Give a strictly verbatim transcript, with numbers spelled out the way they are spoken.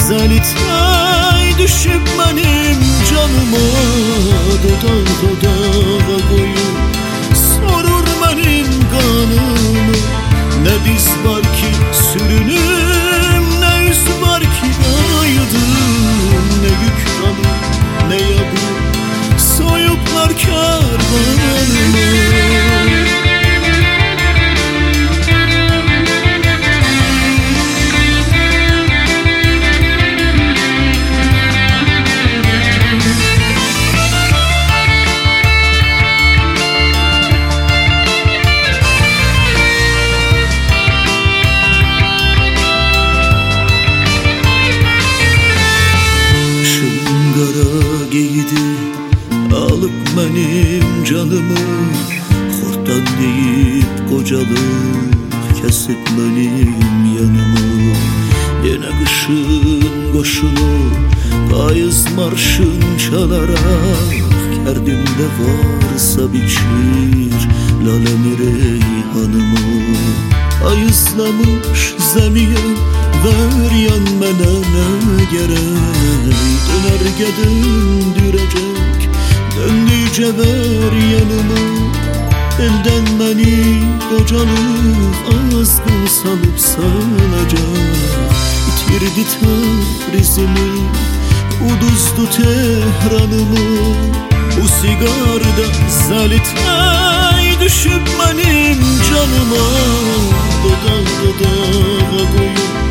zalitay düşüp benim canıma, dodağa dodağa koyup sorur benim kanımı. Ne diz var ki sürünüm, ne yüz var ki aydım, ne yük alım ne yabu soyuplar kervanımı. Alıp benim canımı, horttan deyip kocalık kesip benim yanımı. Yine kışın koşunu payız marşın çalarak, kerdimde varsa biçir lalemi reyhanımı. Ayızlamış zemiye ver yan mene ne gerek, döner gedin dürecek döndüce ver yanımı. Elden beni kocalık azgın salıp salacak, bitirdi Tebrizimi, uduzdu Tehran'ımı. Bu sigarda zalitay düşüp benim canıma, dodağa dodağa koyup